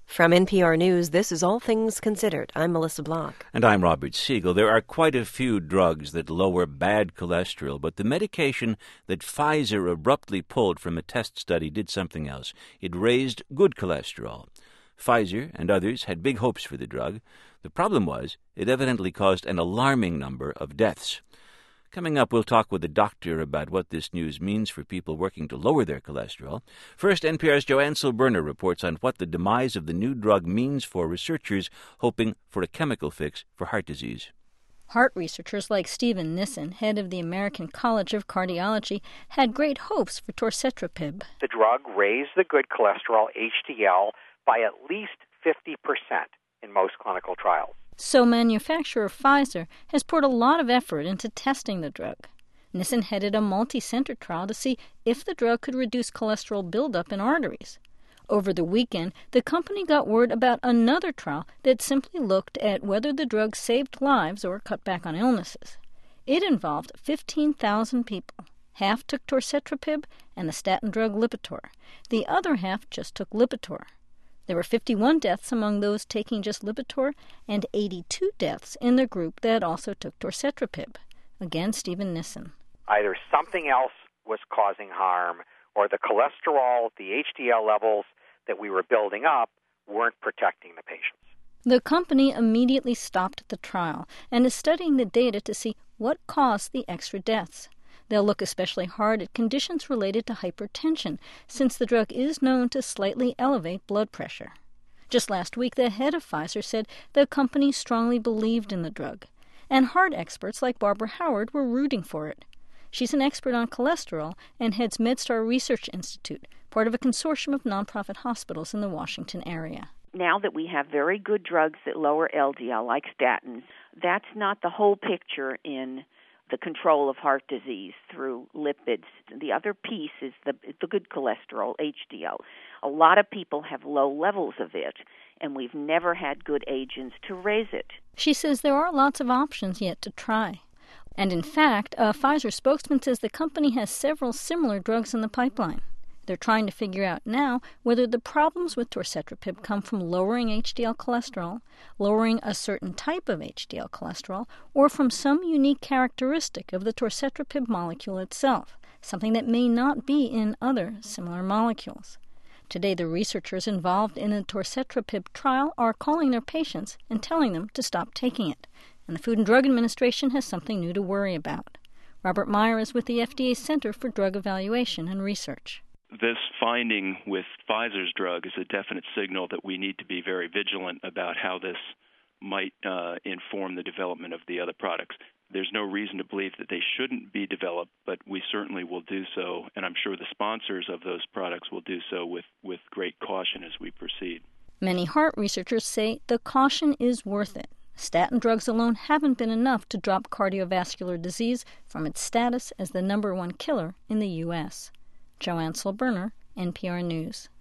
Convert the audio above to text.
From NPR News, this is All Things Considered. I'm Melissa Block. And I'm Robert Siegel. There are quite a few drugs that lower bad cholesterol, but the medication that Pfizer abruptly pulled from a test study did something else. It raised good cholesterol. Pfizer and others had big hopes for the drug. The problem was it evidently caused an alarming number of deaths. Coming up, we'll talk with a doctor about what this news means for people working to lower their cholesterol. First, NPR's Joanne Silberner reports on what the demise of the new drug means for researchers hoping for a chemical fix for heart disease. Heart researchers like Steven Nissen, head of the American College of Cardiology, had great hopes for torcetrapib. The drug raised the good cholesterol, HDL, by at least 50% in most clinical trials. So manufacturer Pfizer has poured a lot of effort into testing the drug. Nissen headed a multi-center trial to see if the drug could reduce cholesterol buildup in arteries. Over the weekend, the company got word about another trial that simply looked at whether the drug saved lives or cut back on illnesses. It involved 15,000 people. Half took torcetrapib and the statin drug Lipitor. The other half just took Lipitor. There were 51 deaths among those taking just Lipitor and 82 deaths in the group that also took torcetrapib. Again, Steven Nissen. Either something else was causing harm, or the cholesterol, the HDL levels that we were building up weren't protecting the patients. The company immediately stopped the trial and is studying the data to see what caused the extra deaths. They'll look especially hard at conditions related to hypertension, since the drug is known to slightly elevate blood pressure. Just last week, the head of Pfizer said the company strongly believed in the drug, and heart experts like Barbara Howard were rooting for it. She's an expert on cholesterol and heads MedStar Research Institute, part of a consortium of nonprofit hospitals in the Washington area. Now that we have very good drugs that lower LDL, like statins, that's not the whole picture in the control of heart disease through lipids. The other piece is the good cholesterol, HDL. A lot of people have low levels of it, and we've never had good agents to raise it. She says there are lots of options yet to try. And in fact, a Pfizer spokesman says the company has several similar drugs in the pipeline. They're trying to figure out now whether the problems with torcetrapib come from lowering HDL cholesterol, lowering a certain type of HDL cholesterol, or from some unique characteristic of the torcetrapib molecule itself, something that may not be in other similar molecules. Today, the researchers involved in the torcetrapib trial are calling their patients and telling them to stop taking it, and the Food and Drug Administration has something new to worry about. Robert Meyer is with the FDA's Center for Drug Evaluation and Research. This finding with Pfizer's drug is a definite signal that we need to be very vigilant about how this might inform the development of the other products. There's no reason to believe that they shouldn't be developed, but we certainly will do so, and I'm sure the sponsors of those products will do so with great caution as we proceed. Many heart researchers say the caution is worth it. Statin drugs alone haven't been enough to drop cardiovascular disease from its status as the #1 killer in the U.S. Joanne Silberner, NPR News.